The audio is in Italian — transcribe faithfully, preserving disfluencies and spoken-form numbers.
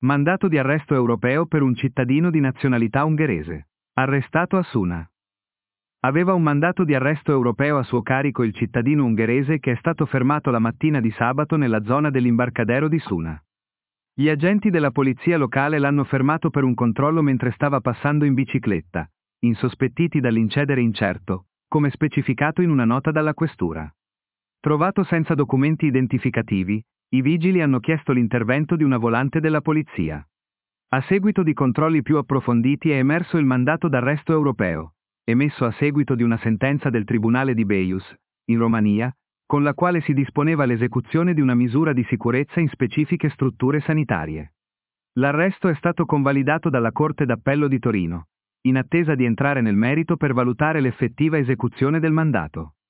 Mandato di arresto europeo per un cittadino di nazionalità ungherese. Arrestato a Suna. Aveva un mandato di arresto europeo a suo carico il cittadino ungherese che è stato fermato la mattina di sabato nella zona dell'imbarcadero di Suna. Gli agenti della polizia locale l'hanno fermato per un controllo mentre stava passando in bicicletta, insospettiti dall'incedere incerto, come specificato in una nota dalla questura. Trovato senza documenti identificativi, i vigili hanno chiesto l'intervento di una volante della polizia. A seguito di controlli più approfonditi è emerso il mandato d'arresto europeo, emesso a seguito di una sentenza del Tribunale di Beiuș, in Romania, con la quale si disponeva l'esecuzione di una misura di sicurezza in specifiche strutture sanitarie. L'arresto è stato convalidato dalla Corte d'Appello di Torino, in attesa di entrare nel merito per valutare l'effettiva esecuzione del mandato.